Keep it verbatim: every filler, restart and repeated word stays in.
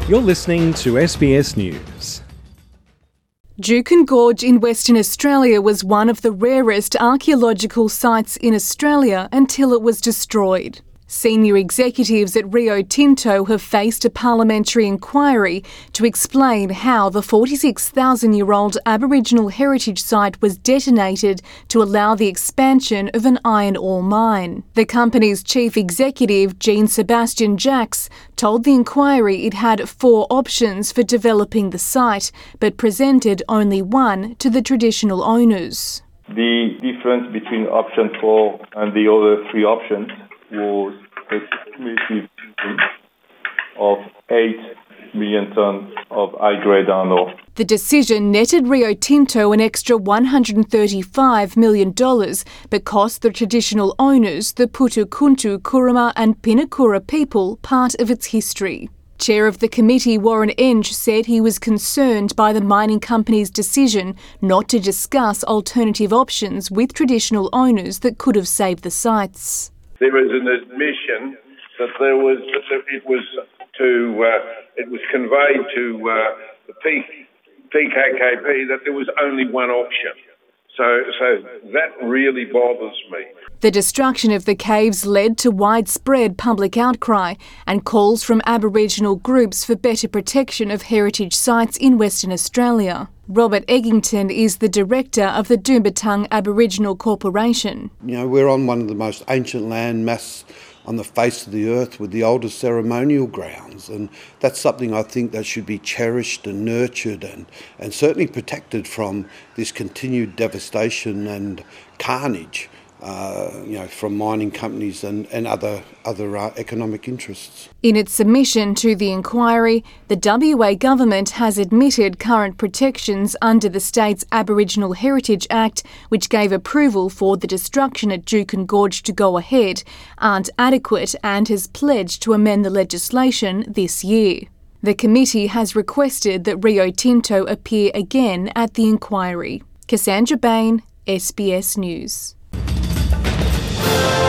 You're listening to S B S News. Juukan Gorge in Western Australia was one of the rarest archaeological sites in Australia until it was destroyed. Senior executives at Rio Tinto have faced a parliamentary inquiry to explain how the forty-six thousand year old Aboriginal heritage site was detonated to allow the expansion of an iron ore mine. The company's chief executive, Jean-Sébastien Jacques, told the inquiry it had four options for developing the site, but presented only one to the traditional owners. The difference between option four and the other three options was a cumulative of eight million tonnes of high-grade iron ore. The decision netted Rio Tinto an extra one hundred thirty-five million dollars, but cost the traditional owners, the Putukuntu, Kuruma and Pinakura people, part of its history. Chair of the committee, Warren Enge, said he was concerned by the mining company's decision not to discuss alternative options with traditional owners that could have saved the sites. There is an admission that there was that it was to uh, it was conveyed to uh, the P K K P that there was only one option. So, so that really bothers me. The destruction of the caves led to widespread public outcry and calls from Aboriginal groups for better protection of heritage sites in Western Australia. Robert Eggington is the director of the Doombatang Aboriginal Corporation. You know, we're on one of the most ancient land mass on the face of the earth with the oldest ceremonial grounds, and that's something I think that should be cherished and nurtured and, and certainly protected from this continued devastation and carnage. Uh, you know, from mining companies and, and other other uh, economic interests. In its submission to the inquiry, the W A government has admitted current protections under the state's Aboriginal Heritage Act, which gave approval for the destruction at Juukan Gorge to go ahead, aren't adequate and has pledged to amend the legislation this year. The committee has requested that Rio Tinto appear again at the inquiry. Cassandra Bain, S B S News.